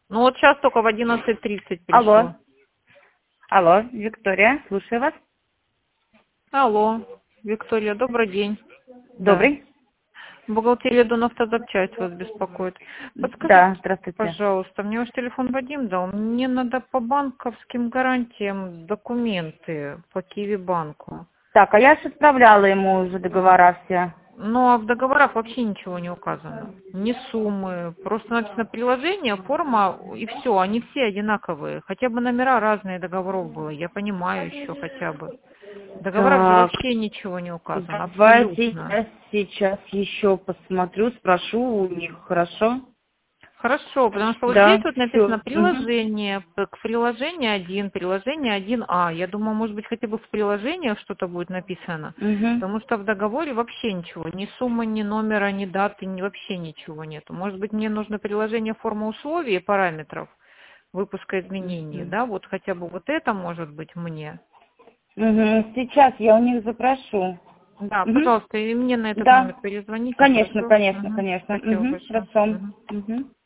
Ну вот сейчас только в 11:30 Алло. пришло. Алло, Виктория, слушаю вас. Алло, Виктория, добрый день. Да. Добрый. Бухгалтерия Донавтозапчасть вас беспокоит. Подскажите, Да, здравствуйте. пожалуйста, мне ваш телефон Вадим дал. Мне надо по банковским гарантиям документы по Киви банку. Так, а я же отправляла ему уже договора все. Но в договорах вообще ничего не указано. Ни суммы. Просто написано приложение, форма и все. Они все одинаковые. Хотя бы номера разные договоров было. Я понимаю еще хотя бы. В договорах же Так, вообще ничего не указано. давайте Абсолютно. я сейчас еще посмотрю, спрошу у них, хорошо? Хорошо, потому что вот здесь Да, вот написано все. приложение, к приложению 1, приложение 1А. Я думаю, может быть, хотя бы в приложениях что-то будет написано, Угу. потому что в договоре вообще ничего, ни суммы, ни номера, ни даты, вообще ничего нету. Может быть, мне нужно приложение формы условий и параметров выпуска изменений, да, вот хотя бы вот это может быть мне. Угу. Сейчас я у них запрошу. Да, Угу. пожалуйста, и мне на этот Да, номер перезвоните, конечно, хорошо? конечно, Угу. конечно. Спасибо Угу. большое. Хорошо. Мгм. Угу.